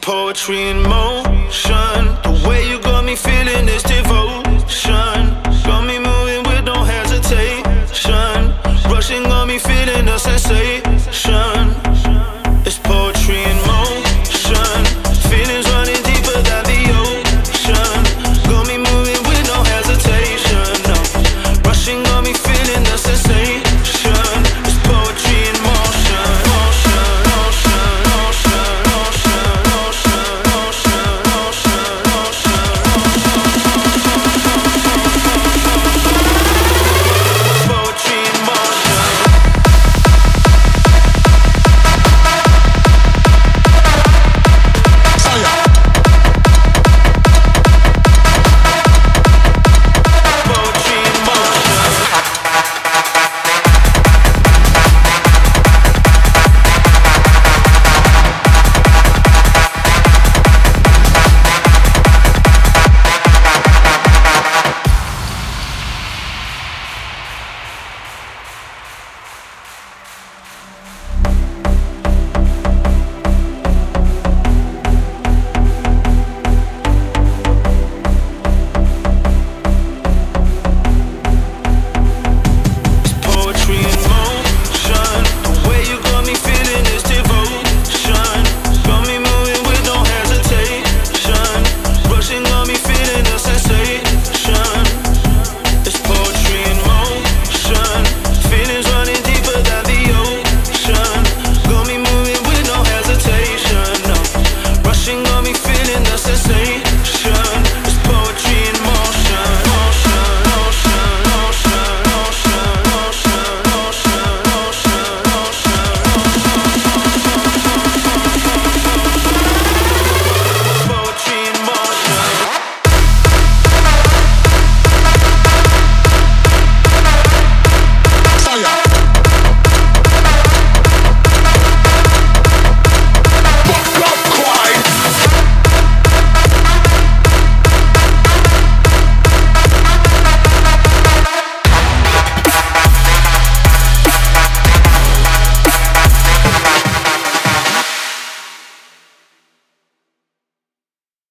Poetry in motion. The way you got me feeling is devotion. Got me moving with no hesitation. Rushing on me, feeling a sensation. It's poetry in motion. Feelings running deeper than the ocean. Got me moving with no hesitation. No. Rushing on me, feeling a sensation. It's poetry in motion. Motion, motion, motion, motion, motion, motion, motion, motion, motion. Poetry in motion. Poetry in motion. Poetry in motion. The way you got me feeling is devotion. Got me moving with no hesitation. Rushing on me, feeling a sensation. It's poetry in motion. Feelings running deeper than the ocean. Got me moving with no hesitation. No. Rushing on me, feeling a sensation.